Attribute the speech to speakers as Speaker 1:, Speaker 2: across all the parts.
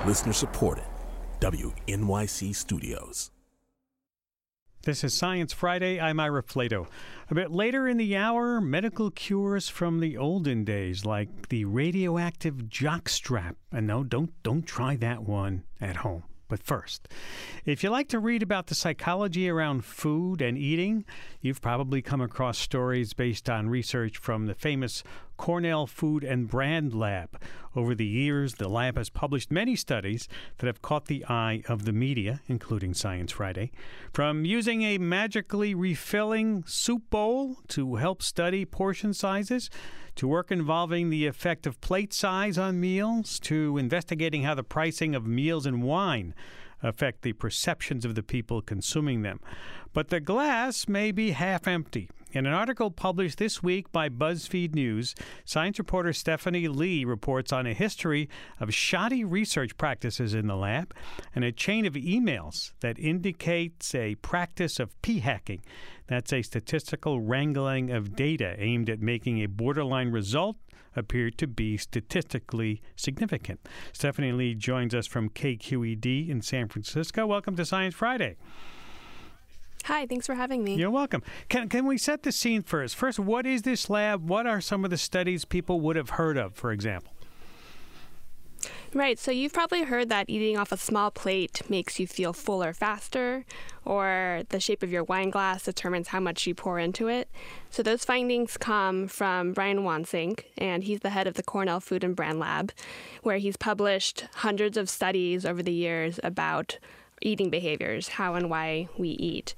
Speaker 1: Listener supported. WNYC Studios.
Speaker 2: This is Science Friday. I'm Ira Flato. A bit later in the hour, medical cures from the olden days, like the radioactive jockstrap. And no, don't try that one at home. But first, if you like to read about the psychology around food and eating, you've probably come across stories based on research from the famous Cornell Food and Brand Lab. Over the years, the lab has published many studies that have caught the eye of the media, including Science Friday. From using a magically refilling soup bowl to help study portion sizes, to work involving the effect of plate size on meals, to investigating how the pricing of meals and wine affect the perceptions of the people consuming them. But the glass may be half empty. In an article published this week by BuzzFeed News, science reporter Stephanie Lee reports on a history of shoddy research practices in the lab and a chain of emails that indicates a practice of p-hacking. That's a statistical wrangling of data aimed at making a borderline result appear to be statistically significant. Stephanie Lee joins us from KQED in San Francisco. Welcome to Science Friday.
Speaker 3: Hi, thanks for having me.
Speaker 2: You're welcome. Can we set the scene first? First, what is this lab? What are some of the studies people would have heard of, for example?
Speaker 3: Right, so you've probably heard that eating off a small plate makes you feel fuller faster, or the shape of your wine glass determines how much you pour into it. So those findings come from Brian Wansink, and he's the head of the Cornell Food and Brand Lab, where he's published hundreds of studies over the years about eating behaviors, how and why we eat.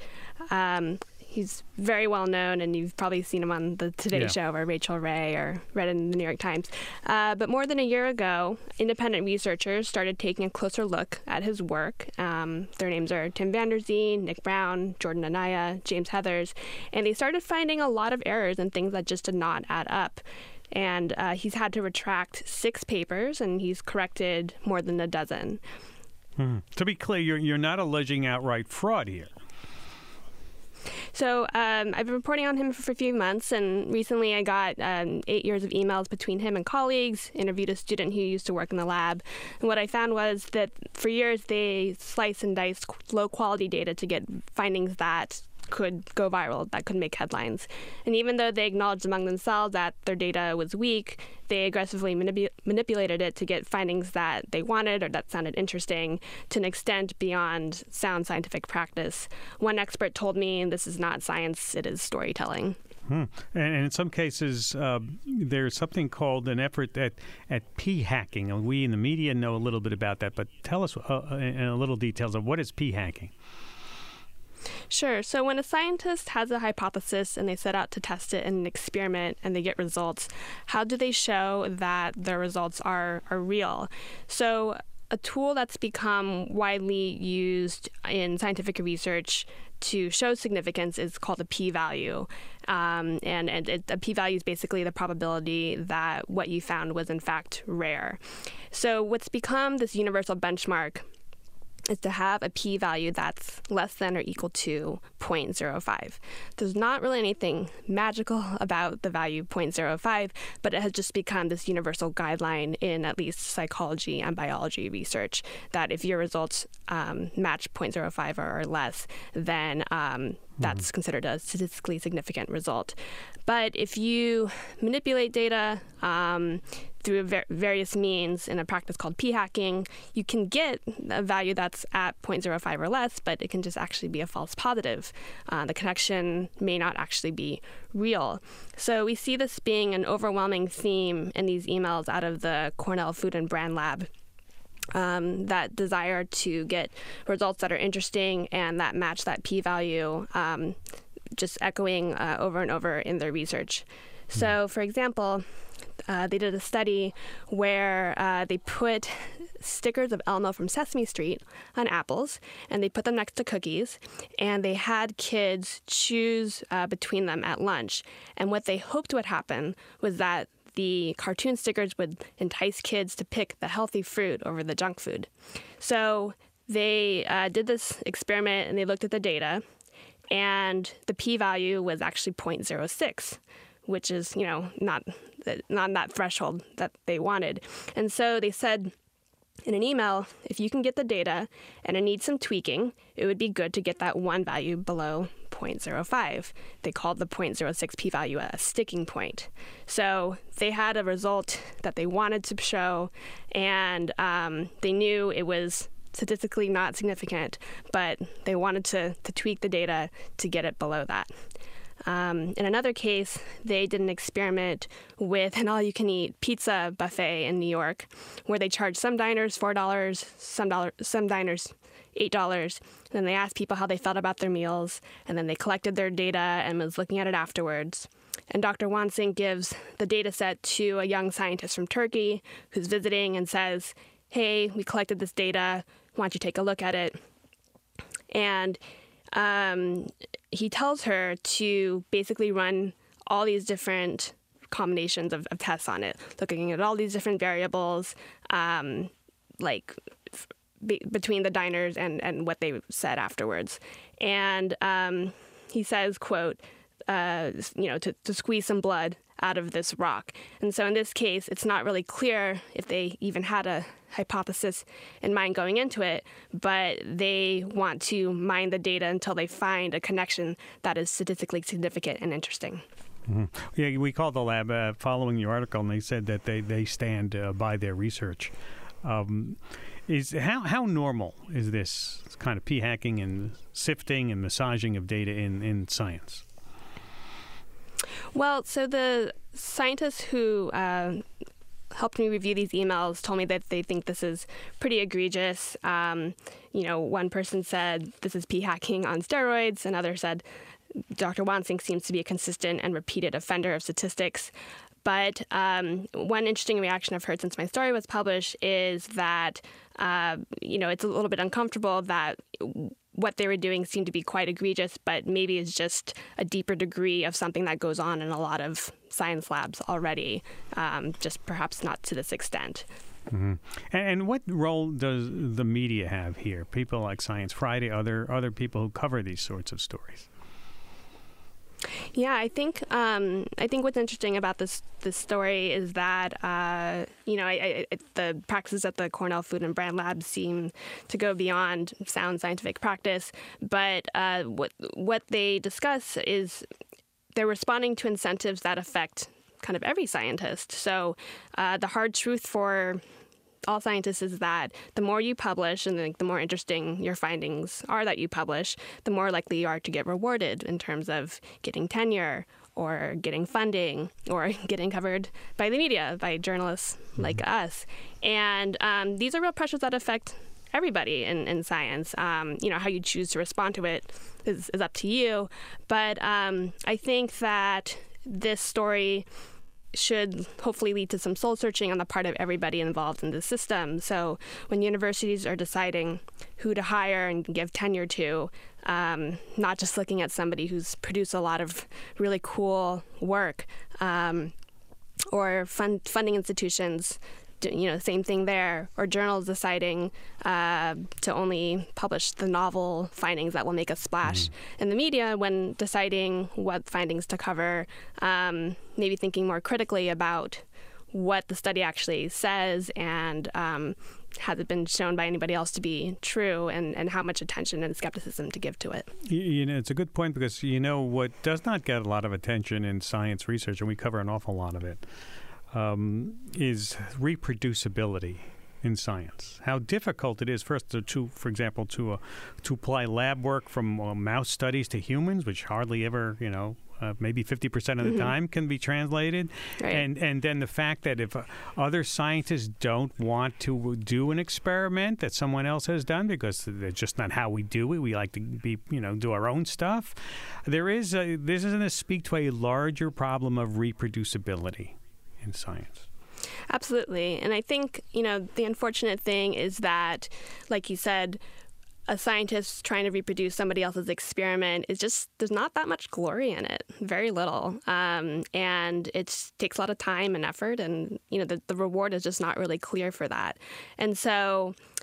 Speaker 3: He's very well known, and you've probably seen him on the Today Show or Rachel Ray or read in the New York Times. But more than a year ago, independent researchers started taking a closer look at his work. Their names are Tim Vanderzeen, Nick Brown, Jordan Anaya, James Heathers, and they started finding a lot of errors and things that just did not add up. And he's had to retract 6 papers, and he's corrected more than a dozen.
Speaker 2: To be clear, you're not alleging outright fraud here.
Speaker 3: So I've been reporting on him for a few months, and recently I got 8 years of emails between him and colleagues, interviewed a student who used to work in the lab, and what I found was that for years they sliced and diced low-quality data to get findings that could go viral, that could make headlines. And even though they acknowledged among themselves that their data was weak, they aggressively manipulated it to get findings that they wanted or that sounded interesting to an extent beyond sound scientific practice. One expert told me this is not science, it is storytelling.
Speaker 2: And in some cases, there's something called an effort at p-hacking. And we in the media know a little bit about that, but tell us in a little details of what is p-hacking.
Speaker 3: Sure. So when a scientist has a hypothesis and they set out to test it in an experiment and they get results, how do they show that their results are real? So a tool that's become widely used in scientific research to show significance is called a p-value. A p-value is basically the probability that what you found was in fact rare. So what's become this universal benchmark is to have a p-value that's less than or equal to 0.05. There's not really anything magical about the value 0.05, but it has just become this universal guideline in at least psychology and biology research that if your results match 0.05 or less, then that's considered a statistically significant result. But if you manipulate data through various means in a practice called p-hacking, you can get a value that's at 0.05 or less, but it can just actually be a false positive. The connection may not actually be real. So we see this being an overwhelming theme in these emails out of the Cornell Food and Brand Lab. That desire to get results that are interesting and that match that p-value, just echoing over and over in their research. So, for example, they did a study where they put stickers of Elmo from Sesame Street on apples, and they put them next to cookies, and they had kids choose between them at lunch. And what they hoped would happen was that the cartoon stickers would entice kids to pick the healthy fruit over the junk food. So they did this experiment, and they looked at the data, and the p-value was actually 0.06, which is, not that threshold that they wanted. And so they said, In an email, if you can get the data and it needs some tweaking, it would be good to get that one value below 0.05. They called the 0.06 p-value a sticking point. So they had a result that they wanted to show, and they knew it was statistically not significant, but they wanted to tweak the data to get it below that. In another case, they did an experiment with an all-you-can-eat pizza buffet in New York, where they charged some diners $4, some diners $8. Then they asked people how they felt about their meals, and then they collected their data and was looking at it afterwards. And Dr. Wansink gives the data set to a young scientist from Turkey who's visiting and says, "Hey, we collected this data. Why don't you take a look at it?" And he tells her to basically run all these different combinations of tests on it, looking at all these different variables, between the diners and what they said afterwards. And he says, quote, to squeeze some blood out of this rock. And so in this case, it's not really clear if they even had a hypothesis in mind going into it, but they want to mine the data until they find a connection that is statistically significant and interesting.
Speaker 2: Mm-hmm. Yeah, we called the lab following your article, and they said that they stand by their research. How normal is this kind of p-hacking and sifting and massaging of data in science?
Speaker 3: Well, so the scientists who helped me review these emails told me that they think this is pretty egregious. One person said this is p-hacking on steroids. Another said Dr. Wansink seems to be a consistent and repeated offender of statistics. But one interesting reaction I've heard since my story was published is that, it's a little bit uncomfortable that what they were doing seemed to be quite egregious, but maybe it's just a deeper degree of something that goes on in a lot of science labs already, just perhaps not to this extent.
Speaker 2: Mm-hmm. And what role does the media have here? People like Science Friday, other people who cover these sorts of stories.
Speaker 3: Yeah, I think what's interesting about this story is that the practices at the Cornell Food and Brand Lab seem to go beyond sound scientific practice. But what they discuss is they're responding to incentives that affect kind of every scientist. So the hard truth for all scientists is that the more you publish and the more interesting your findings are that you publish, the more likely you are to get rewarded in terms of getting tenure or getting funding or getting covered by the media, by journalists like us. And these are real pressures that affect everybody in science. How you choose to respond to it is up to you. But I think that this story should hopefully lead to some soul searching on the part of everybody involved in the system. So when universities are deciding who to hire and give tenure to, not just looking at somebody who's produced a lot of really cool work, or funding institutions, same thing there, or journals deciding to only publish the novel findings that will make a splash in the media when deciding what findings to cover, maybe thinking more critically about what the study actually says and has it been shown by anybody else to be true, and how much attention and skepticism to give to it.
Speaker 2: It's a good point because, what does not get a lot of attention in science research, and we cover an awful lot of it, is reproducibility in science. How difficult it is, first, for example, to apply lab work from mouse studies to humans, which hardly ever, maybe 50% of the time can be translated.
Speaker 3: Right.
Speaker 2: And then the fact that if other scientists don't want to do an experiment that someone else has done because it's just not how we do it, we like to do our own stuff. This is going to speak to a larger problem of reproducibility in science.
Speaker 3: Absolutely. And I think, the unfortunate thing is that, like you said, a scientist trying to reproduce somebody else's experiment there's not that much glory in it, very little. And it takes a lot of time and effort, and, the reward is just not really clear for that. And so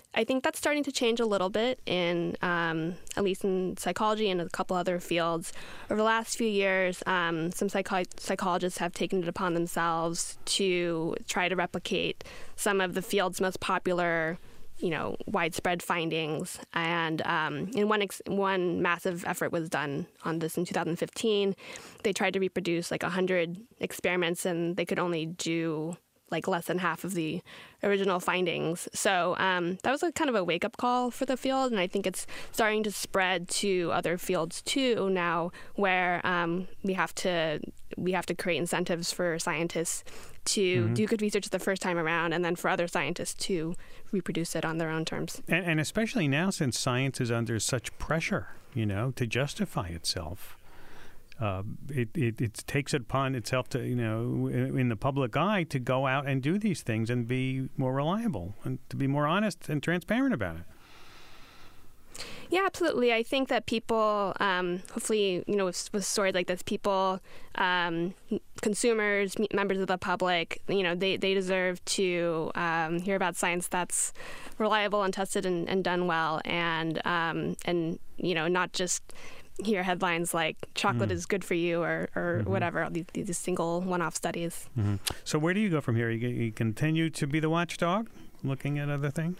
Speaker 3: I think that's starting to change a little bit at least in psychology and a couple other fields. Over the last few years, some psychologists have taken it upon themselves to try to replicate some of the field's most popular, widespread findings. And one massive effort was done on this in 2015. They tried to reproduce 100 experiments, and they could only do less than half of the original findings. So that was kind of a wake-up call for the field, and I think it's starting to spread to other fields too now, where we have to create incentives for scientists to do good research the first time around, and then for other scientists to reproduce it on their own terms.
Speaker 2: And especially now, since science is under such pressure, to justify itself. It takes it upon itself to, in the public eye, to go out and do these things and be more reliable and to be more honest and transparent about it.
Speaker 3: Yeah, absolutely. I think that people, hopefully, with stories like this, people, consumers, members of the public, they deserve to hear about science that's reliable and tested and done well, and not just hear headlines like chocolate is good for you or whatever, these single one-off studies.
Speaker 2: So where do you go from here? You continue to be the watchdog, looking at other things?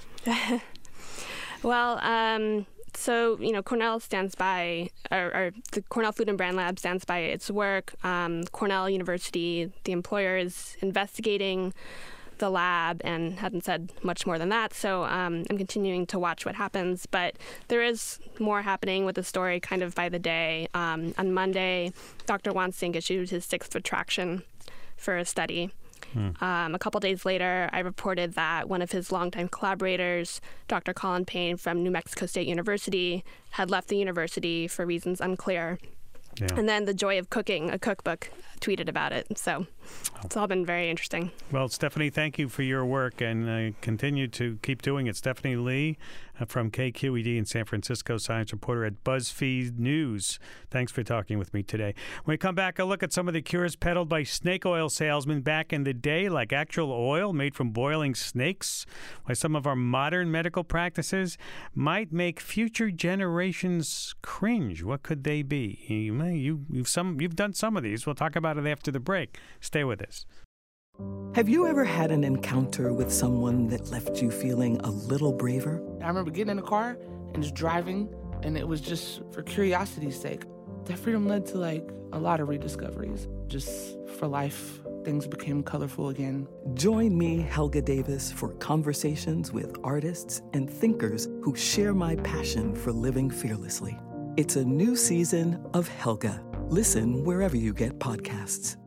Speaker 3: Well, so, Cornell stands by, or the Cornell Food and Brand Lab stands by its work. Cornell University, the employer, is investigating the lab and hadn't said much more than that. So I'm continuing to watch what happens. But there is more happening with the story kind of by the day. On Monday, Dr. Wansink issued his 6th retraction for a study. A couple days later, I reported that one of his longtime collaborators, Dr. Colin Payne from New Mexico State University, had left the university for reasons unclear. Yeah. And then The Joy of Cooking, a cookbook, tweeted about it. So it's all been very interesting.
Speaker 2: Well, Stephanie, thank you for your work, and continue to keep doing it. Stephanie Lee from KQED in San Francisco, science reporter at BuzzFeed News. Thanks for talking with me today. When we come back, a look at some of the cures peddled by snake oil salesmen back in the day, like actual oil made from boiling snakes, why some of our modern medical practices might make future generations cringe. What could they be? You've done some of these. We'll talk about it after the break. Stay with us.
Speaker 4: Have you ever had an encounter with someone that left you feeling a little braver?
Speaker 5: I remember getting in a car and just driving, and it was just for curiosity's sake. That freedom led to a lot of rediscoveries. Just for life, things became colorful again.
Speaker 4: Join me, Helga Davis, for conversations with artists and thinkers who share my passion for living fearlessly. It's a new season of Helga. Listen wherever you get podcasts.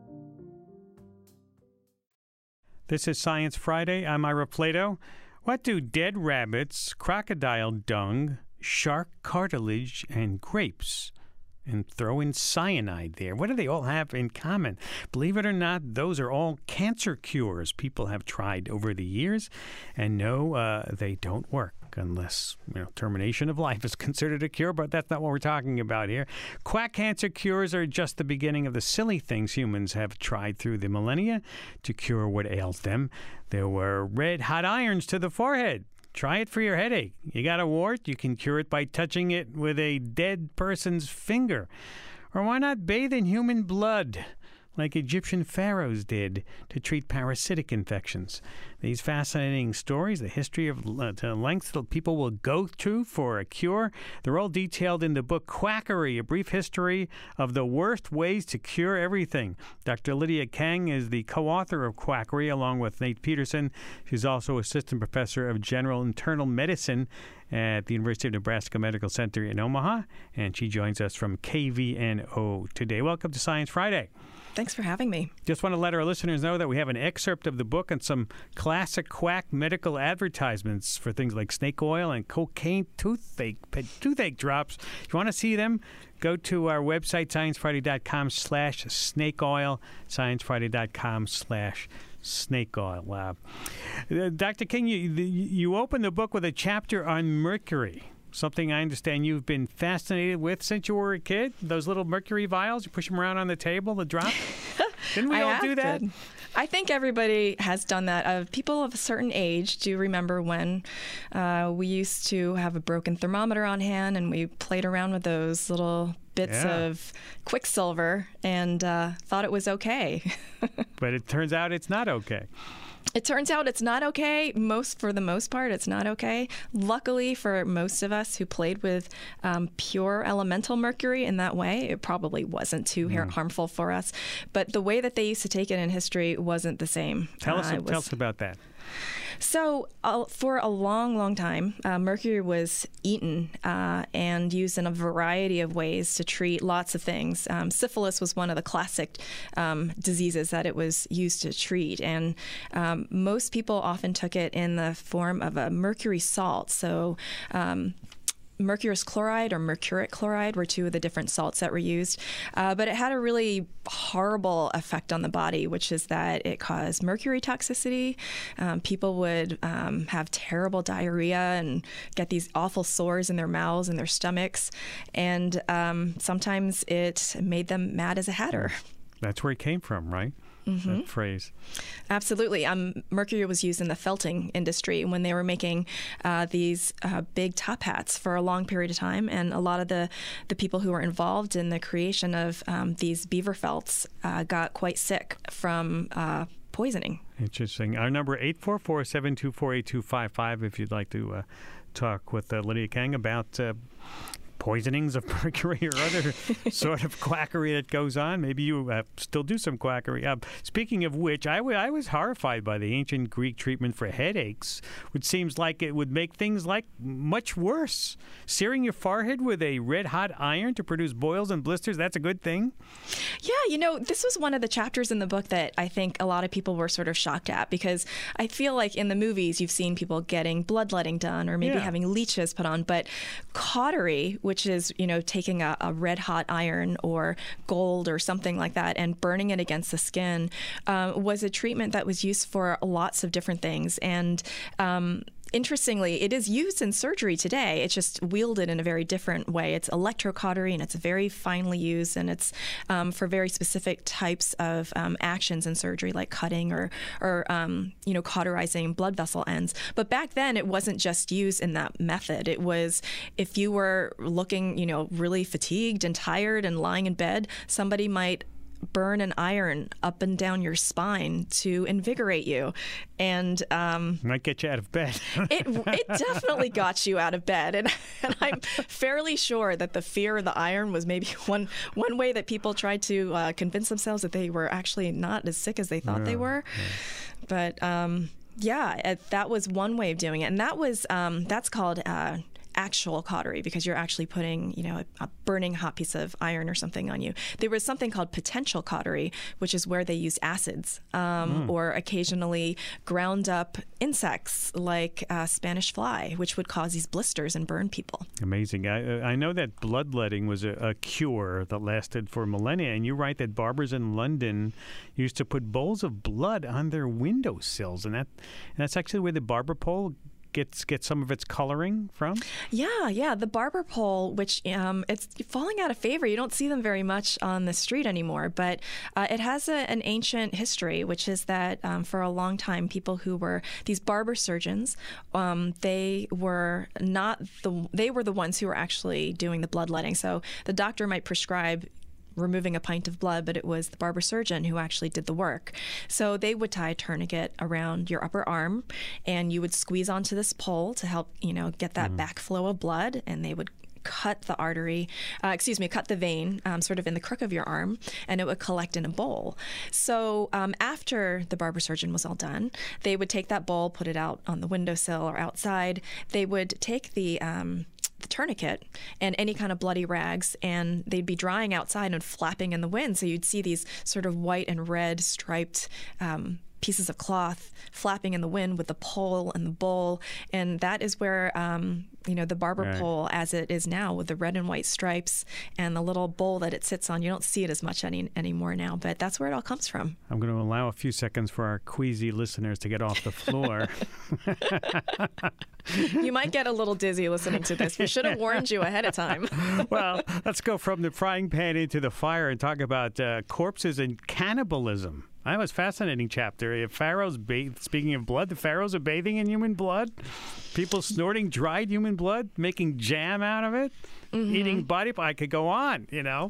Speaker 2: This is Science Friday. I'm Ira Plato. What do dead rabbits, crocodile dung, shark cartilage, and grapes, and throw in cyanide there, what do they all have in common? Believe it or not, those are all cancer cures people have tried over the years. And no, they don't work unless termination of life is considered a cure, but that's not what we're talking about here. Quack cancer cures are just the beginning of the silly things humans have tried through the millennia to cure what ails them. There were red hot irons to the forehead. Try it for your headache. You got a wart? You can cure it by touching it with a dead person's finger. Or why not bathe in human blood, like Egyptian pharaohs did, to treat parasitic infections? These fascinating stories, the history of the lengths that people will go to for a cure, they're all detailed in the book Quackery, A Brief History of the Worst Ways to Cure Everything. Dr. Lydia Kang is the co-author of Quackery, along with Nate Peterson. She's also assistant professor of general internal medicine at the University of Nebraska Medical Center in Omaha, and she joins us from KVNO today. Welcome to Science Friday.
Speaker 6: Thanks for having me.
Speaker 2: Just want to let our listeners know that we have an excerpt of the book and some classic quack medical advertisements for things like snake oil and cocaine toothache drops. If you want to see them, go to our website, sciencefriday.com/snakeoil, sciencefriday.com/snakeoil. Dr. King, you open the book with a chapter on mercury, something I understand you've been fascinated with since you were a kid. Those little mercury vials, you push them around on the table, the drop. Didn't we all do that?
Speaker 6: I think everybody has done that. People of a certain age do remember when we used to have a broken thermometer on hand and we played around with those little bits of quicksilver and thought it was okay.
Speaker 2: But it turns out it's not okay.
Speaker 6: It turns out it's not okay. For the most part, it's not okay. Luckily for most of us who played with pure elemental mercury in that way, it probably wasn't too harmful for us. But the way that they used to take it in history wasn't the same.
Speaker 2: Tell us about that.
Speaker 6: So for a long, long time, mercury was eaten and used in a variety of ways to treat lots of things. Syphilis was one of the classic diseases that it was used to treat. And most people often took it in the form of a mercury salt. So mercurous chloride or mercuric chloride were two of the different salts that were used. But it had a really horrible effect on the body, which is that it caused mercury toxicity. People would have terrible diarrhea and get these awful sores in their mouths and their stomachs. And sometimes it made them mad as a hatter.
Speaker 2: That's where it came from, right? Mm-hmm. That phrase.
Speaker 6: Absolutely. Mercury was used in the felting industry when they were making these big top hats for a long period of time. And a lot of the people who were involved in the creation of these beaver felts got quite sick from poisoning.
Speaker 2: Interesting. Our number 844-724-8255 if you'd like to talk with Lydia Kang about poisonings of mercury or other sort of quackery that goes on. Maybe you still do some quackery. Speaking of which, I was horrified by the ancient Greek treatment for headaches, which seems like it would make things like much worse. Searing your forehead with a red-hot iron to produce boils and blisters, that's a good thing?
Speaker 6: Yeah, this was one of the chapters in the book that I think a lot of people were sort of shocked at, because I feel like in the movies you've seen people getting bloodletting done or maybe having leeches put on, but cautery, which is, taking a red hot iron or gold or something like that and burning it against the skin, was a treatment that was used for lots of different things. And interestingly, it is used in surgery today. It's just wielded in a very different way. It's electrocautery, and it's very finely used, and it's for very specific types of actions in surgery, like cutting or cauterizing blood vessel ends. But back then, it wasn't just used in that method. It was if you were looking, really fatigued and tired and lying in bed, somebody might burn an iron up and down your spine to invigorate you, and
Speaker 2: might get you out of bed.
Speaker 6: it definitely got you out of bed, and I'm fairly sure that the fear of the iron was maybe one way that people tried to convince themselves that they were actually not as sick as they thought they were. But that was one way of doing it, and that's called actual cautery, because you're actually putting, a burning hot piece of iron or something on you. There was something called potential cautery, which is where they use acids or occasionally ground up insects like Spanish fly, which would cause these blisters and burn people.
Speaker 2: Amazing. I know that bloodletting was a cure that lasted for millennia, and you write that barbers in London used to put bowls of blood on their windowsills, and that's actually where the barber pole gets some of its coloring from?
Speaker 6: Yeah. The barber pole, which it's falling out of favor. You don't see them very much on the street anymore, but it has an ancient history, which is that for a long time, people who were these barber surgeons, they were the ones who were actually doing the bloodletting. So the doctor might prescribe removing a pint of blood, but it was the barber surgeon who actually did the work. So they would tie a tourniquet around your upper arm, and you would squeeze onto this pole to help, get that backflow of blood, and they would cut the vein sort of in the crook of your arm, and it would collect in a bowl. So after the barber surgeon was all done, they would take that bowl, put it out on the windowsill or outside. They would take the tourniquet and any kind of bloody rags, and they'd be drying outside and flapping in the wind. So you'd see these sort of white and red striped pieces of cloth flapping in the wind with the pole and the bowl. And that is where, the barber pole as it is now with the red and white stripes and the little bowl that it sits on. You don't see it as much anymore now, but that's where it all comes from.
Speaker 2: I'm going to allow a few seconds for our queasy listeners to get off the floor.
Speaker 6: You might get a little dizzy listening to this. We should have warned you ahead of time.
Speaker 2: Well, let's go from the frying pan into the fire and talk about corpses and cannibalism. That was a fascinating chapter. Speaking of blood, the pharaohs are bathing in human blood. People snorting dried human blood, making jam out of it, eating body. I could go on,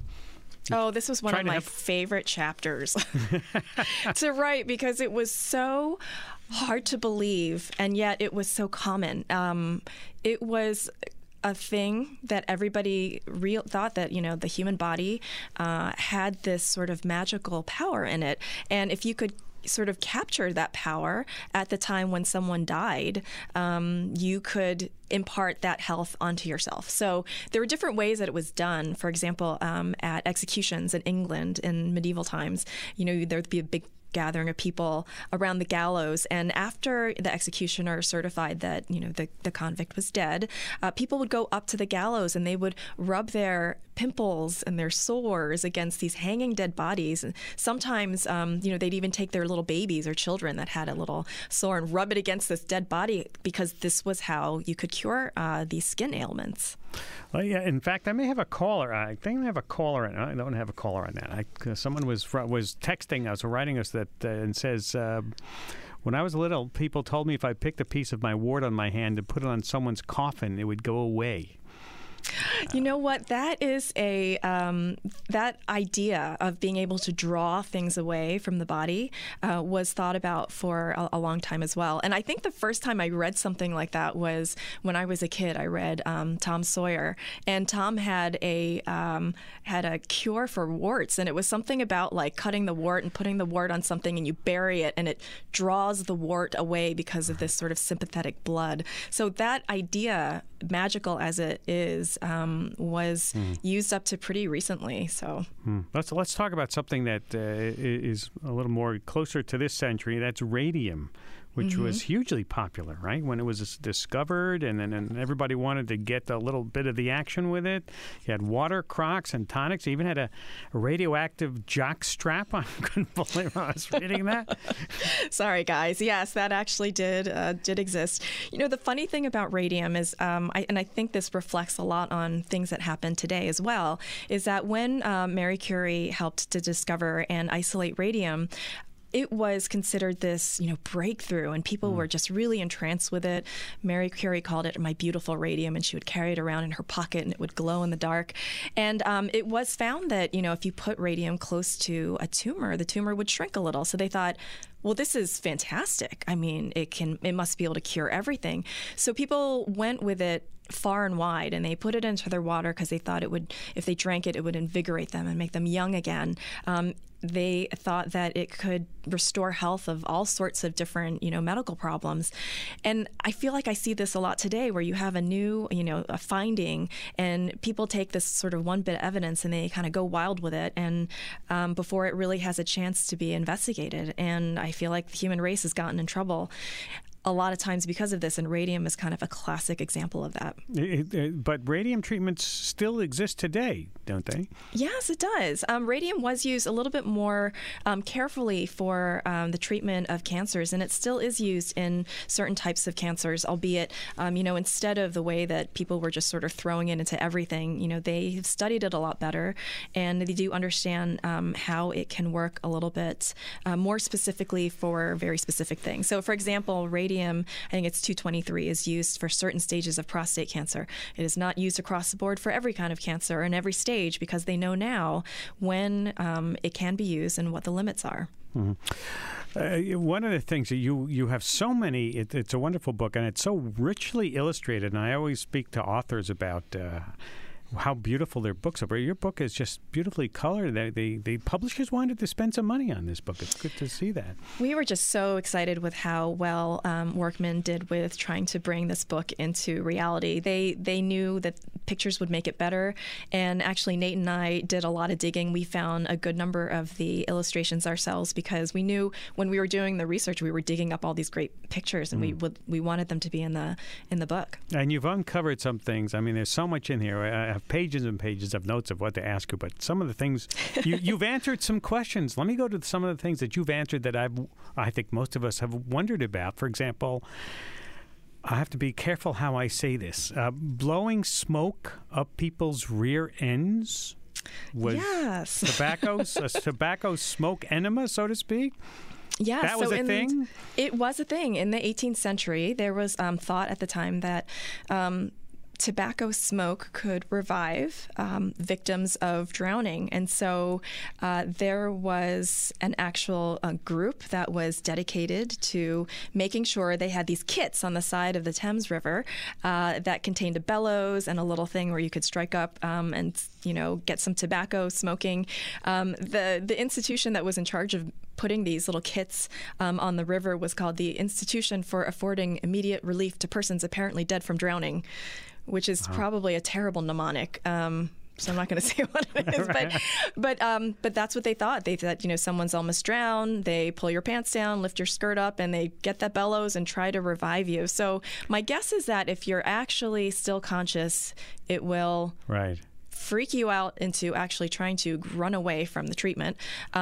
Speaker 6: Oh, this was one of my favorite chapters to write because it was so hard to believe, and yet it was so common. It was a thing that everybody thought that, the human body had this sort of magical power in it. And if you could sort of capture that power at the time when someone died, you could impart that health onto yourself. So there were different ways that it was done. For example, at executions in England in medieval times, there'd be a big gathering of people around the gallows, and after the executioner certified that the convict was dead, people would go up to the gallows and they would rub their pimples and their sores against these hanging dead bodies. And sometimes they'd even take their little babies or children that had a little sore and rub it against this dead body, because this was how you could cure these skin ailments.
Speaker 2: Well, yeah. In fact, I may have a caller. I think I have a caller. I don't have a caller on that. Someone was texting us or writing us that and says, when I was little, people told me if I picked a piece of my wart on my hand and put it on someone's coffin, it would go away.
Speaker 6: You know what? That is that idea of being able to draw things away from the body was thought about for a long time as well. And I think the first time I read something like that was when I was a kid. I read Tom Sawyer, and Tom had a cure for warts, and it was something about like cutting the wart and putting the wart on something, and you bury it, and it draws the wart away because of this sort of sympathetic blood. So that idea, magical as it is, was used up to pretty recently. So
Speaker 2: let's talk about something that is a little more closer to this century. That's radium, which was hugely popular, right? When it was discovered, and everybody wanted to get a little bit of the action with it. You had water crocks and tonics. You even had a radioactive jock strap. I couldn't believe I was reading that.
Speaker 6: Sorry, guys. Yes, that actually did exist. The funny thing about radium is, I think this reflects a lot on things that happen today as well, is that when Marie Curie helped to discover and isolate radium, it was considered this, breakthrough, and people were just really entranced with it. Marie Curie called it my beautiful radium, and she would carry it around in her pocket, and it would glow in the dark. And it was found that, if you put radium close to a tumor, the tumor would shrink a little. So they thought, well, this is fantastic. I mean, it must be able to cure everything. So people went with it far and wide, and they put it into their water because they thought if they drank it, it would invigorate them and make them young again. They thought that it could restore health of all sorts of different, medical problems. And I feel like I see this a lot today, where you have a new, a finding, and people take this sort of one bit of evidence and they kind of go wild with it, and before it really has a chance to be investigated. And I feel like the human race has gotten in trouble a lot of times because of this, and radium is kind of a classic example of that.
Speaker 2: But radium treatments still exist today, don't they?
Speaker 6: Yes, it does. Radium was used a little bit more carefully for the treatment of cancers, and it still is used in certain types of cancers, albeit, instead of the way that people were just sort of throwing it into everything, they have studied it a lot better, and they do understand how it can work a little bit more specifically for very specific things. So, for example, radium, I think it's 223, is used for certain stages of prostate cancer. It is not used across the board for every kind of cancer and every stage, because they know now when it can be used and what the limits are.
Speaker 2: One of the things that you have so many, it's a wonderful book, and it's so richly illustrated, and I always speak to authors about how beautiful their books are. Your book is just beautifully colored. The publishers wanted to spend some money on this book. It's good to see that.
Speaker 6: We were just so excited with how well Workman did with trying to bring this book into reality. They knew that pictures would make it better, and actually Nate and I did a lot of digging. We found a good number of the illustrations ourselves, because we knew when we were doing the research, we were digging up all these great pictures, and we wanted them to be in the book. And
Speaker 2: you've uncovered some things. I mean, there's so much in here. I have pages and pages of notes of what to ask you, but some of the things you've answered some questions. Let me go to some of the things that you've answered that I think most of us have wondered about. For example, I have to be careful how I say this. Blowing smoke up people's rear ends. was
Speaker 6: yes.
Speaker 2: tobacco smoke enema, so to speak?
Speaker 6: Yeah,
Speaker 2: that was a thing?
Speaker 6: It was a thing. In the 18th century, there was thought at the time that tobacco smoke could revive victims of drowning. And so there was an actual group that was dedicated to making sure they had these kits on the side of the Thames River that contained a bellows and a little thing where you could strike up and, get some tobacco smoking. The institution that was in charge of putting these little kits on the river was called the Institution for Affording Immediate Relief to Persons Apparently Dead from Drowning, which is probably a terrible mnemonic. So I'm not going to say what it is, but that's what they thought. They thought, someone's almost drowned. They pull your pants down, lift your skirt up, and they get that bellows and try to revive you. So my guess is that if you're actually still conscious, it will freak you out into actually trying to run away from the treatment.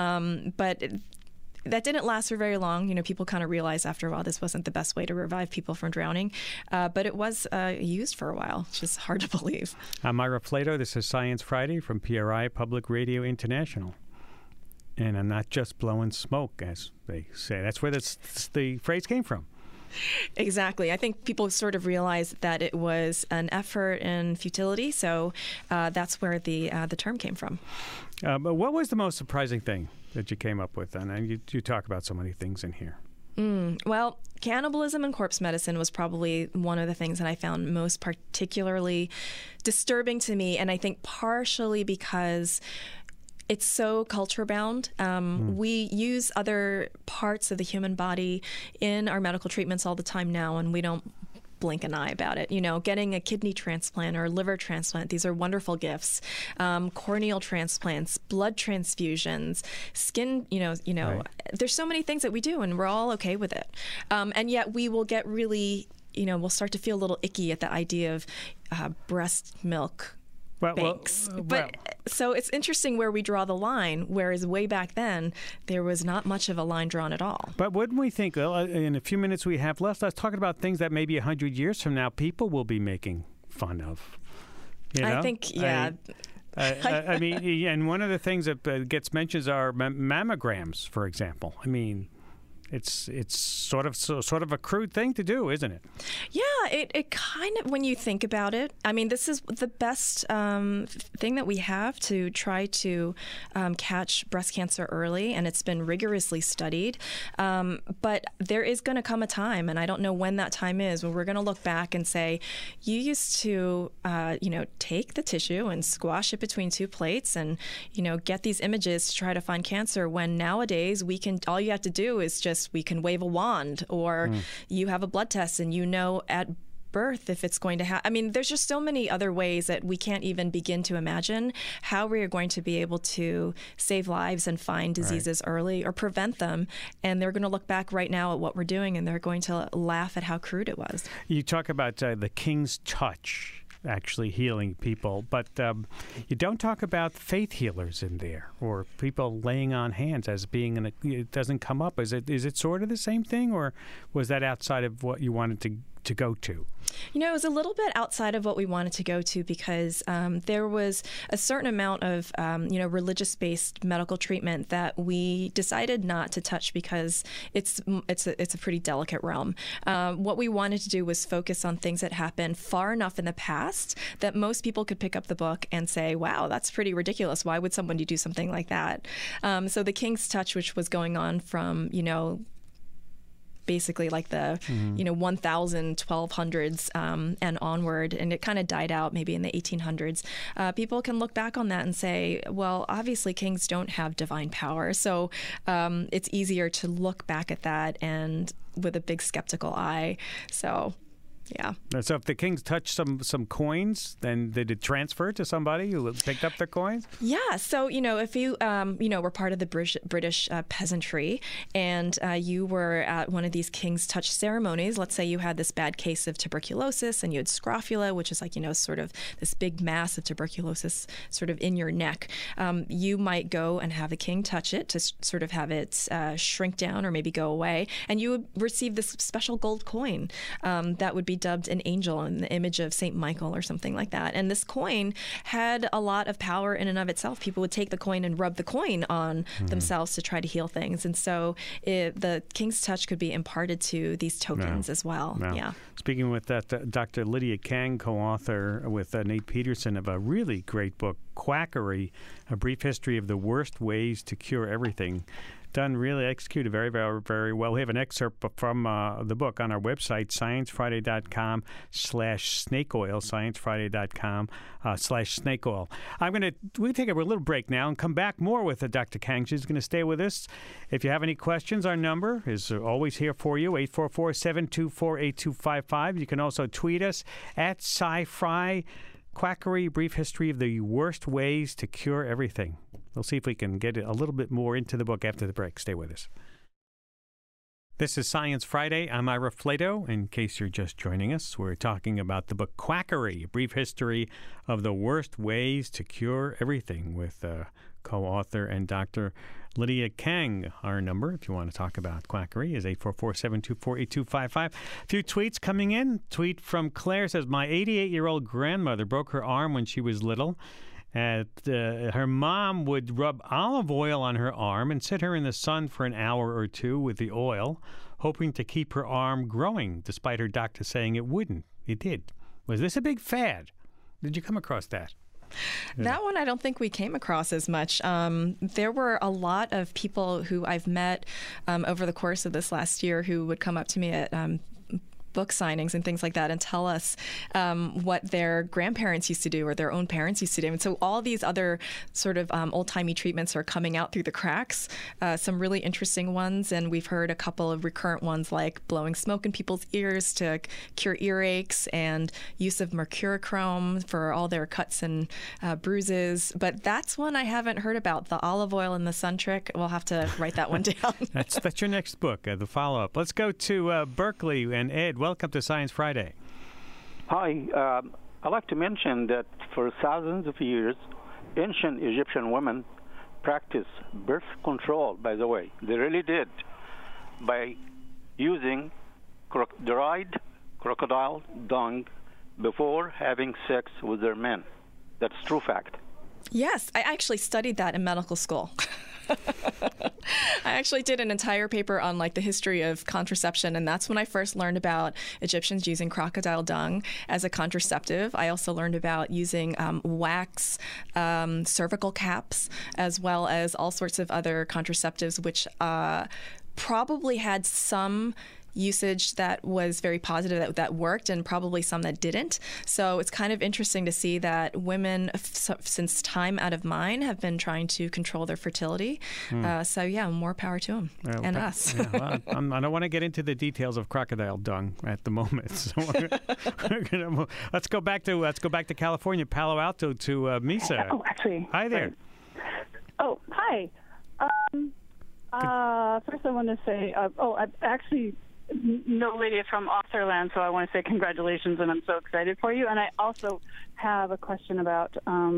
Speaker 6: But that didn't last for very long. People kind of realized after a while this wasn't the best way to revive people from drowning. But it was used for a while, which is hard to believe.
Speaker 2: I'm Ira Flato. This is Science Friday from PRI Public Radio International. And I'm not just blowing smoke, as they say. That's where the phrase came from.
Speaker 6: Exactly. I think people sort of realized that it was an effort in futility. So that's where the term came from.
Speaker 2: But what was the most surprising thing that you came up with? And you talk about so many things in here.
Speaker 6: Well, cannibalism and corpse medicine was probably one of the things that I found most particularly disturbing to me. And I think partially because it's so culture bound. We use other parts of the human body in our medical treatments all the time now, and we don't blink an eye about it. Getting a kidney transplant or a liver transplant, these are wonderful gifts. Corneal transplants, blood transfusions, skin, there's so many things that we do and we're all okay with it. And yet we will get really, we'll start to feel a little icky at the idea of breast milk banks. So it's interesting where we draw the line, whereas way back then, there was not much of a line drawn at all.
Speaker 2: But wouldn't we think, in a few minutes we have left, let's talk about things that maybe 100 years from now people will be making fun of.
Speaker 6: I think, yeah.
Speaker 2: I mean, and one of the things that gets mentioned are mammograms, for example. I mean, it's sort of a crude thing to do, isn't it?
Speaker 6: Yeah, it kind of, when you think about it, I mean, this is the best thing that we have to try to catch breast cancer early, and it's been rigorously studied. But there is going to come a time, and I don't know when that time is, where we're going to look back and say, you used to, take the tissue and squash it between two plates and, get these images to try to find cancer, when nowadays all you have to do is we can wave a wand, or you have a blood test and at birth if it's going to happen. I mean, there's just so many other ways that we can't even begin to imagine how we are going to be able to save lives and find diseases early or prevent them. And they're going to look back right now at what we're doing, and they're going to laugh at how crude it was.
Speaker 2: You talk about the King's touch actually healing people, but you don't talk about faith healers in there, or people laying on hands as being it doesn't come up. Is it sort of the same thing, or was that outside of what you wanted to go to?
Speaker 6: It was a little bit outside of what we wanted to go to, because there was a certain amount of religious-based medical treatment that we decided not to touch because it's a pretty delicate realm. What we wanted to do was focus on things that happened far enough in the past that most people could pick up the book and say, "Wow, that's pretty ridiculous. Why would somebody do something like that?" So the King's touch, which was going on from basically like the 1200s and onward, and it kind of died out maybe in the 1800s. People can look back on that and say, well, obviously kings don't have divine power, so it's easier to look back at that and with a big skeptical eye. So yeah.
Speaker 2: So if the kings touched some coins, then did it transfer to somebody who picked up the coins?
Speaker 6: Yeah. So, if you, were part of the British peasantry, and you were at one of these king's touch ceremonies, let's say you had this bad case of tuberculosis and you had scrofula, which is like, sort of this big mass of tuberculosis sort of in your neck. You might go and have the king touch it to sort of have it shrink down or maybe go away. And you would receive this special gold coin that would be dubbed an angel in the image of St. Michael or something like that. And this coin had a lot of power in and of itself. People would take the coin and rub the coin on themselves to try to heal things. And so the King's Touch could be imparted to these tokens as well.
Speaker 2: Wow.
Speaker 6: Yeah.
Speaker 2: Speaking with Dr. Lydia Kang, co-author with Nate Peterson of a really great book, Quackery, A Brief History of the Worst Ways to Cure Everything. Done, really executed very, very, very well. We have an excerpt from the book on our website, sciencefriday.com/snakeoil, sciencefriday.com/snakeoil. We're going to take a little break now and come back more with Dr. Kang. She's going to stay with us. If you have any questions, our number is always here for you, 844-724-8255. You can also tweet us at SciFri. Quackery, Brief History of the Worst Ways to Cure Everything. We'll see if we can get a little bit more into the book after the break. Stay with us. This is Science Friday. I'm Ira Flato. In case you're just joining us, we're talking about the book Quackery, A Brief History of the Worst Ways to Cure Everything with co-author and Dr. Lydia Kang. Our number, if you want to talk about quackery, is 844-724-8255. A few tweets coming in. Tweet from Claire says, my 88-year-old grandmother broke her arm when she was little. Her mom would rub olive oil on her arm and sit her in the sun for an hour or two with the oil, hoping to keep her arm growing, despite her doctor saying it wouldn't. It did. Was this a big fad? Did you come across that?
Speaker 6: That one I don't think we came across as much. There were a lot of people who I've met over the course of this last year who would come up to me at book signings and things like that and tell us what their grandparents used to do or their own parents used to do. And so all these other sort of old-timey treatments are coming out through the cracks, some really interesting ones. And we've heard a couple of recurrent ones like blowing smoke in people's ears to cure earaches and use of mercurochrome for all their cuts and bruises. But that's one I haven't heard about, the olive oil and the sun trick. We'll have to write that one down.
Speaker 2: That's your next book, the follow-up. Let's go to Berkeley and Ed. Welcome to Science Friday.
Speaker 7: Hi. I'd like to mention that for thousands of years, ancient Egyptian women practiced birth control, by the way. They really did, by using dried crocodile dung before having sex with their men. That's true fact.
Speaker 6: Yes, I actually studied that in medical school. I actually did an entire paper on the history of contraception, and that's when I first learned about Egyptians using crocodile dung as a contraceptive. I also learned about using wax cervical caps, as well as all sorts of other contraceptives, which probably had some usage that was very positive, that worked, and probably some that didn't. So it's kind of interesting to see that women, since time out of mind, have been trying to control their fertility. So yeah, more power to them and us.
Speaker 2: Yeah, well, I don't want to get into the details of crocodile dung at the moment. So let's go back to California, Palo Alto, to Misa.
Speaker 8: Oh, actually.
Speaker 2: Hi there.
Speaker 8: Oh, hi. First, I want to say, I actually know Lydia from Authorland, so I want to say congratulations, and I'm so excited for you. And I also have a question about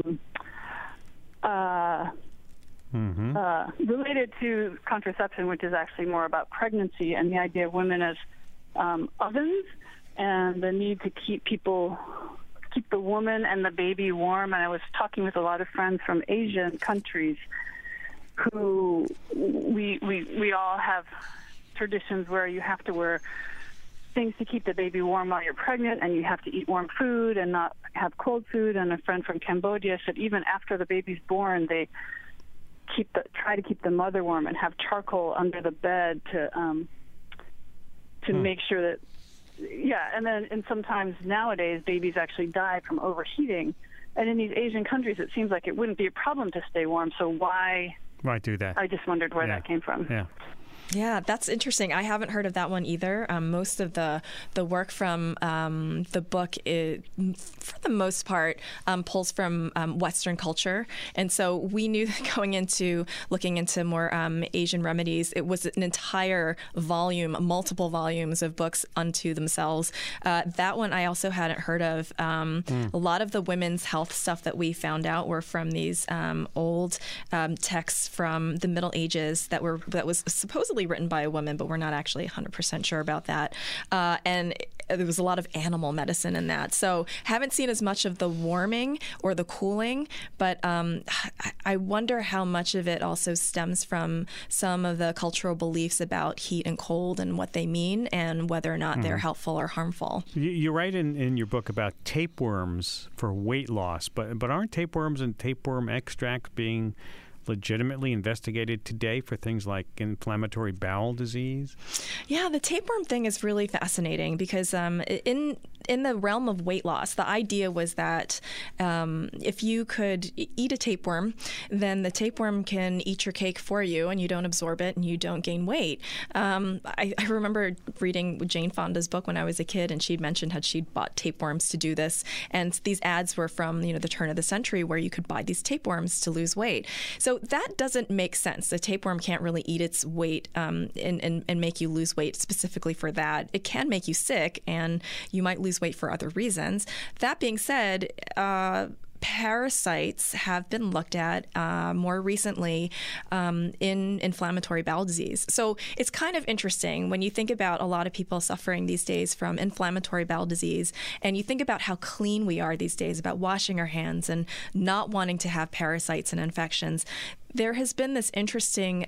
Speaker 8: related to contraception, which is actually more about pregnancy and the idea of women as ovens and the need to keep the woman and the baby warm. And I was talking with a lot of friends from Asian countries who we all have traditions where you have to wear things to keep the baby warm while you're pregnant, and you have to eat warm food and not have cold food. And a friend from Cambodia said even after the baby's born, they try to keep the mother warm and have charcoal under the bed to make sure that, and sometimes nowadays babies actually die from overheating. And in these Asian countries, it seems like it wouldn't be a problem to stay warm. So why
Speaker 2: do that?
Speaker 8: I just wondered where that came from.
Speaker 2: Yeah.
Speaker 6: Yeah, that's interesting. I haven't heard of that one either. Most of the work from the book, for the most part, pulls from Western culture. And so we knew that going into looking into more Asian remedies, it was an entire volume, multiple volumes of books unto themselves. That one I also hadn't heard of. A lot of the women's health stuff that we found out were from these old texts from the Middle Ages that was supposedly clearly written by a woman, but we're not actually 100% sure about that. And there was a lot of animal medicine in that. So haven't seen as much of the warming or the cooling, but I wonder how much of it also stems from some of the cultural beliefs about heat and cold and what they mean and whether or not they're helpful or harmful.
Speaker 2: You write in your book about tapeworms for weight loss, but aren't tapeworms and tapeworm extracts being legitimately investigated today for things like inflammatory bowel disease? Yeah,
Speaker 6: the tapeworm thing is really fascinating because in the realm of weight loss, the idea was that if you could eat a tapeworm, then the tapeworm can eat your cake for you and you don't absorb it and you don't gain weight. I remember reading Jane Fonda's book when I was a kid, and she'd mentioned how she'd bought tapeworms to do this. And these ads were from the turn of the century where you could buy these tapeworms to lose weight. So that doesn't make sense. The tapeworm can't really eat its weight and make you lose weight specifically for that. It can make you sick, and you might lose weight for other reasons. That being said, parasites have been looked at more recently in inflammatory bowel disease. So it's kind of interesting when you think about a lot of people suffering these days from inflammatory bowel disease, and you think about how clean we are these days, about washing our hands and not wanting to have parasites and infections. There has been this interesting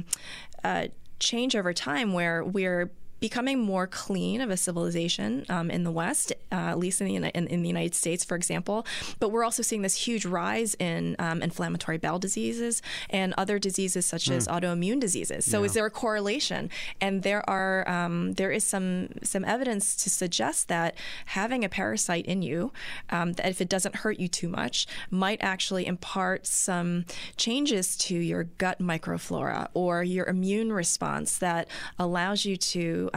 Speaker 6: change over time where we're becoming more clean of a civilization in the West, at least in the United States, for example. But we're also seeing this huge rise in inflammatory bowel diseases and other diseases such as autoimmune diseases. So is there a correlation? And there is some evidence to suggest that having a parasite in you, that if it doesn't hurt you too much, might actually impart some changes to your gut microflora or your immune response that allows you to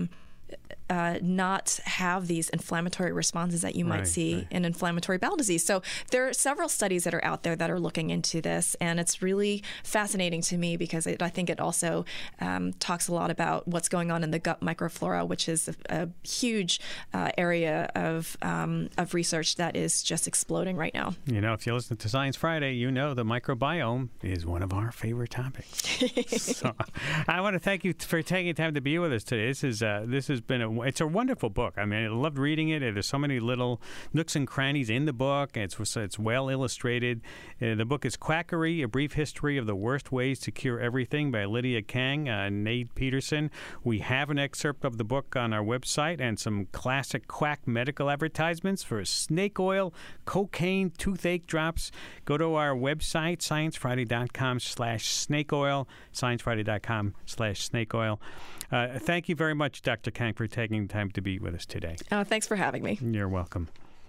Speaker 6: not have these inflammatory responses that you might see in inflammatory bowel disease. So there are several studies that are out there that are looking into this, and it's really fascinating to me because I think it also talks a lot about what's going on in the gut microflora, which is a huge area of research that is just exploding right now.
Speaker 2: If you listen to Science Friday, the microbiome is one of our favorite topics. So I want to thank you for taking time to be with us today. This has been it's a wonderful book. I mean, I loved reading it. There's so many little nooks and crannies in the book. It's well illustrated. The book is Quackery, A Brief History of the Worst Ways to Cure Everything by Lydia Kang and Nate Peterson. We have an excerpt of the book on our website and some classic quack medical advertisements for snake oil, cocaine, toothache drops. Go to our website, sciencefriday.com/snakeoil, sciencefriday.com/snakeoil. Thank you very much, Dr. Kang, for taking the time to be with us today.
Speaker 6: Thanks for having me.
Speaker 2: You're welcome.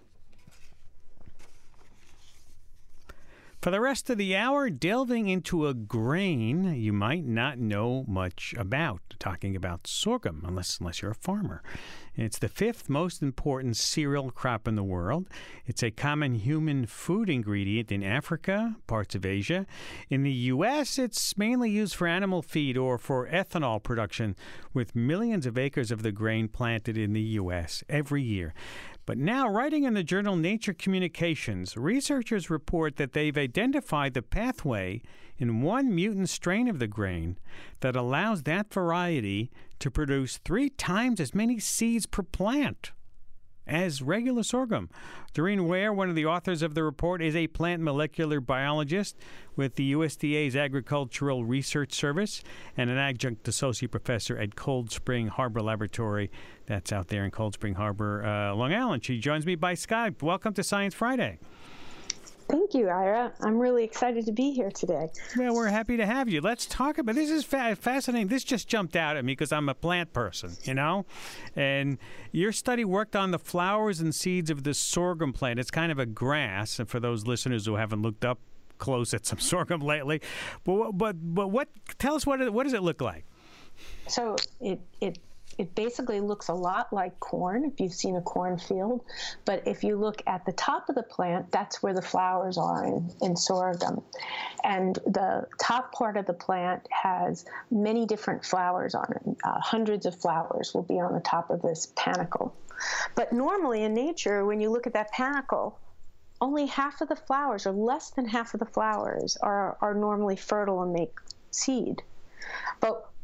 Speaker 2: For the rest of the hour, delving into a grain you might not know much about, talking about sorghum, unless you're a farmer. It's the fifth most important cereal crop in the world. It's a common human food ingredient in Africa, parts of Asia. In the U.S., it's mainly used for animal feed or for ethanol production, with millions of acres of the grain planted in the U.S. every year. But now, writing in the journal Nature Communications, researchers report that they've identified the pathway in one mutant strain of the grain that allows that variety to produce 3 times as many seeds per plant as regular sorghum. Doreen Ware, one of the authors of the report, is a plant molecular biologist with the USDA's Agricultural Research Service and an adjunct associate professor at Cold Spring Harbor Laboratory. That's out there in Cold Spring Harbor, Long Island. She joins me by Skype. Welcome to Science Friday.
Speaker 9: Thank you, Ira. I'm really excited to be here today.
Speaker 2: Well, we're happy to have you. Let's talk about this. Is fascinating. This just jumped out at me because I'm a plant person, And your study worked on the flowers and seeds of the sorghum plant. It's kind of a grass, and for those listeners who haven't looked up close at some sorghum lately, but what? Tell us what does it look like?
Speaker 9: So it basically looks a lot like corn, if you've seen a cornfield. But if you look at the top of the plant, that's where the flowers are in sorghum. And the top part of the plant has many different flowers on it. Hundreds of flowers will be on the top of this panicle. But normally in nature, when you look at that panicle, only half of the flowers, or less than half of the flowers, are normally fertile and make seed. But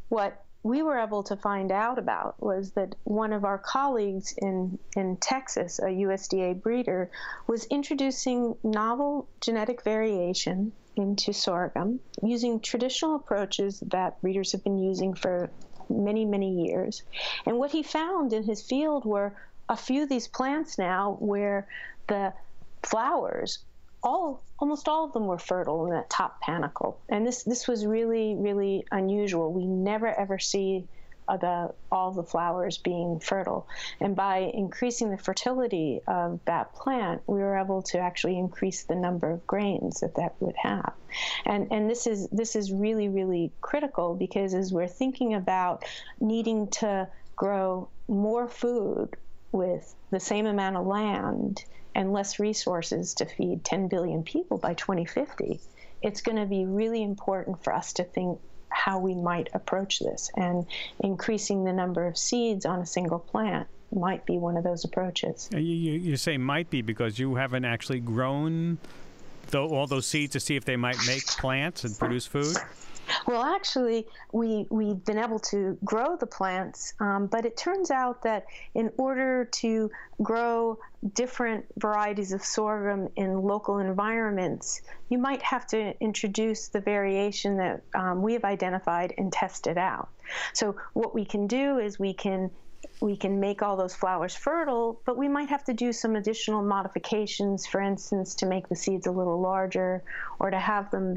Speaker 9: what we were able to find out about was that one of our colleagues in Texas, a USDA breeder, was introducing novel genetic variation into sorghum using traditional approaches that breeders have been using for many, many years. And what he found in his field were a few of these plants now where the flowers, almost all of them were fertile in that top panicle. And this was really, really unusual. We never ever see all the flowers being fertile. And by increasing the fertility of that plant, we were able to actually increase the number of grains that would have. And this is really, really critical, because as we're thinking about needing to grow more food with the same amount of land and less resources to feed 10 billion people by 2050, it's going to be really important for us to think how we might approach this. And increasing the number of seeds on a single plant might be one of those approaches.
Speaker 2: You say might be because you haven't actually grown all those seeds to see if they might make plants and produce food?
Speaker 9: Well, actually, we've been able to grow the plants, but it turns out that in order to grow different varieties of sorghum in local environments, you might have to introduce the variation that we have identified and test it out. So what we can do is we can make all those flowers fertile, but we might have to do some additional modifications, for instance, to make the seeds a little larger, or to have them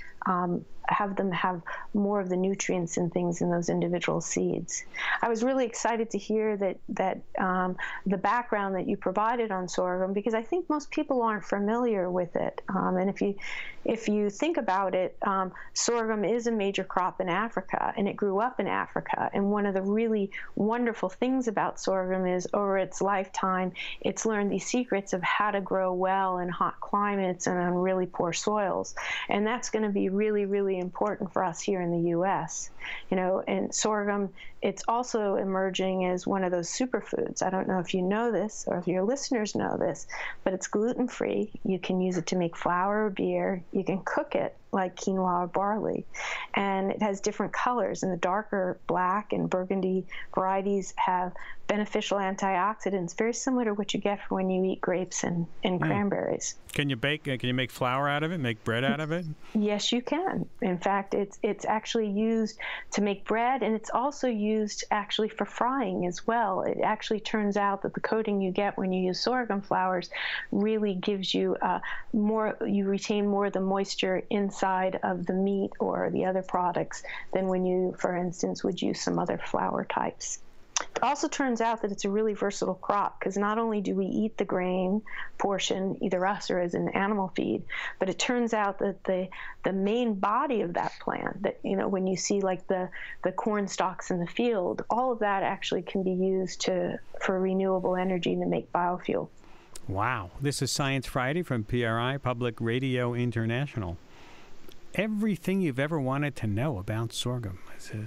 Speaker 9: have more of the nutrients and things in those individual seeds. I was really excited to hear that the background that you provided on sorghum, because I think most people aren't familiar with it. And if you think about it, sorghum is a major crop in Africa, and it grew up in Africa. And one of the really wonderful things about sorghum is over its lifetime, it's learned these secrets of how to grow well in hot climates and on really poor soils. And that's going to be really, really important for us here in the U.S. And sorghum, it's also emerging as one of those superfoods. I don't know if you know this or if your listeners know this, but it's gluten-free. You can use it to make flour or beer. You can cook it like quinoa or barley. And it has different colors, and the darker black and burgundy varieties have beneficial antioxidants, very similar to what you get from when you eat grapes and cranberries.
Speaker 2: Can you make flour out of it, make bread out of it?
Speaker 9: Yes, you can. In fact, it's actually used to make bread, and it's also used actually for frying as well. It actually turns out that the coating you get when you use sorghum flours really gives you you retain more of the moisture inside of the meat or the other products than when you, for instance, would use some other flour types. It also turns out that it's a really versatile crop, because not only do we eat the grain portion, either us or as an animal feed, but it turns out that the main body of that plant, that when you see like the corn stalks in the field, all of that actually can be used for renewable energy to make biofuel.
Speaker 2: Wow. This is Science Friday from PRI, Public Radio International. Everything you've ever wanted to know about sorghum.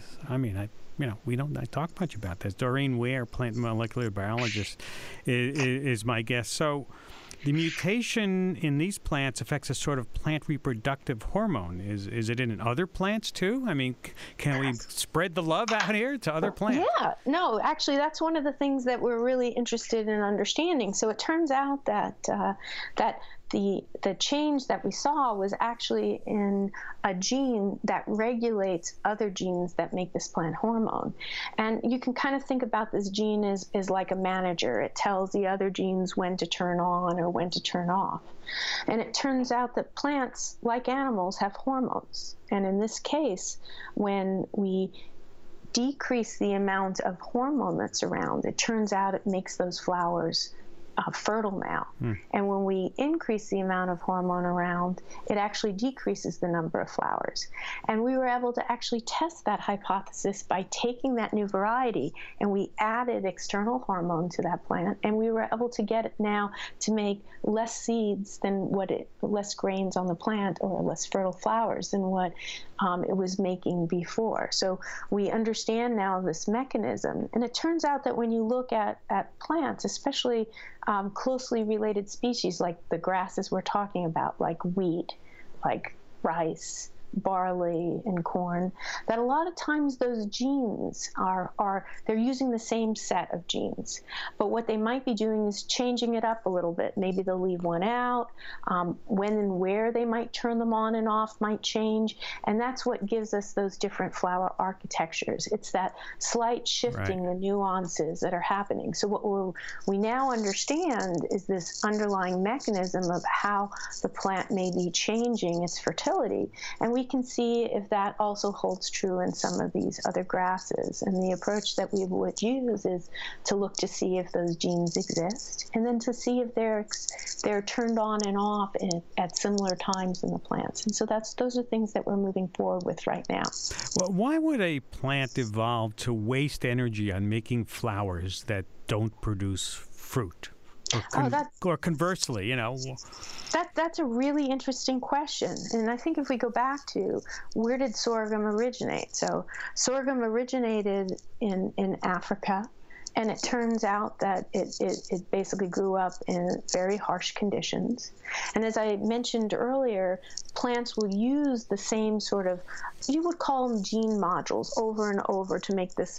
Speaker 2: We don't talk much about this. Doreen Ware, plant molecular biologist, is my guest. So the mutation in these plants affects a sort of plant reproductive hormone. Is it in other plants too? I mean, can we spread the love out here to other plants?
Speaker 9: Yeah, no, actually, that's one of the things that we're really interested in understanding. So it turns out that the change that we saw was actually in a gene that regulates other genes that make this plant hormone. And you can kind of think about this gene as like a manager. It tells the other genes when to turn on or when to turn off. And it turns out that plants, like animals, have hormones. And in this case, when we decrease the amount of hormone that's around, it turns out it makes those flowers fertile now. And when we increase the amount of hormone around, it actually decreases the number of flowers. And we were able to actually test that hypothesis by taking that new variety, and we added external hormone to that plant, and we were able to get it now to make less seeds than less grains on the plant, or less fertile flowers than what it was making before. So we understand now this mechanism. And it turns out that when you look at plants, especially closely related species like the grasses we're talking about, like wheat, like rice, barley and corn, that a lot of times those genes they're using the same set of genes. But what they might be doing is changing it up a little bit. Maybe they'll leave one out. When and where they might turn them on and off might change. And that's what gives us those different flower architectures. It's that slight shifting, the nuances that are happening. So what we now understand is this underlying mechanism of how the plant may be changing its fertility. And we can see if that also holds true in some of these other grasses. And the approach that we would use is to look to see if those genes exist, and then to see if they're turned on and off at similar times in the plants. And so those are things that we're moving forward with right now.
Speaker 2: Well, why would a plant evolve to waste energy on making flowers that don't produce fruit? Or conversely,
Speaker 9: That's a really interesting question. And I think if we go back to where did sorghum originate? So sorghum originated in Africa. And it turns out that it basically grew up in very harsh conditions. And as I mentioned earlier, plants will use the same sort of, you would call them gene modules, over and over to make the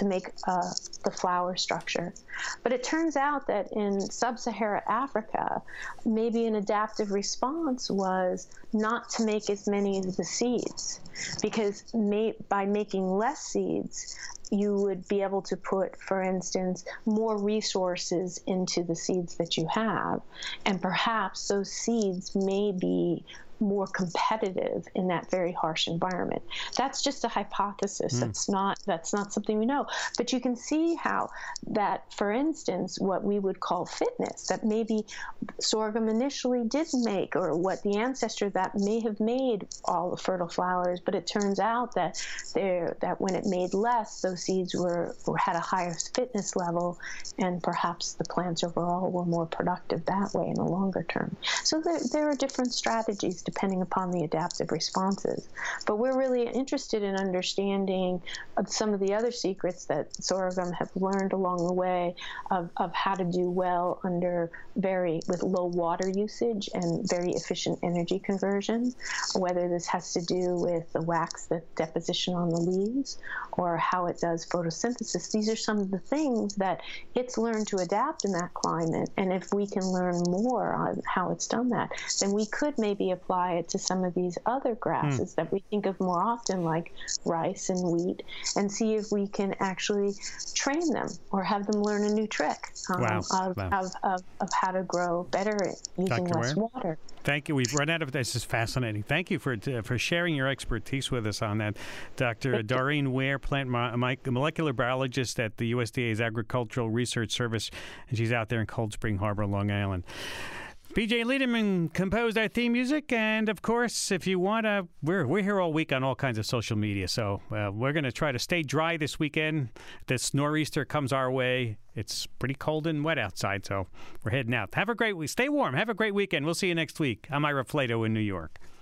Speaker 9: flower structure. But it turns out that in sub-Saharan Africa, maybe an adaptive response was not to make as many of the seeds, because by making less seeds, you would be able to put, for instance, more resources into the seeds that you have. And perhaps those seeds may be more competitive in that very harsh environment. That's just a hypothesis. That's not something we know. But you can see how that, for instance, what we would call fitness, that maybe sorghum initially did make, or what the ancestor that may have made all the fertile flowers, but it turns out that when it made less, those seeds had a higher fitness level, and perhaps the plants overall were more productive that way in the longer term. So there are different strategies depending upon the adaptive responses. But we're really interested in understanding some of the other secrets that sorghum have learned along the way of how to do well with low water usage and very efficient energy conversion, whether this has to do with the wax, the deposition on the leaves, or how it does photosynthesis. These are some of the things that it's learned to adapt in that climate. And if we can learn more on how it's done that, then we could maybe apply it to some of these other grasses that we think of more often, like rice and wheat, and see if we can actually train them or have them learn a new trick of how to grow better using less water.
Speaker 2: Thank you. We've run out of this. Is fascinating. Thank you for sharing your expertise with us on that. Dr. Doreen Ware, plant molecular biologist at the USDA's Agricultural Research Service, and she's out there in Cold Spring Harbor, Long Island. PJ Liederman composed our theme music, and of course, if you want to, we're here all week on all kinds of social media, so we're going to try to stay dry this weekend. This nor'easter comes our way. It's pretty cold and wet outside, so we're heading out. Have a great week. Stay warm. Have a great weekend. We'll see you next week. I'm Ira Flato in New York.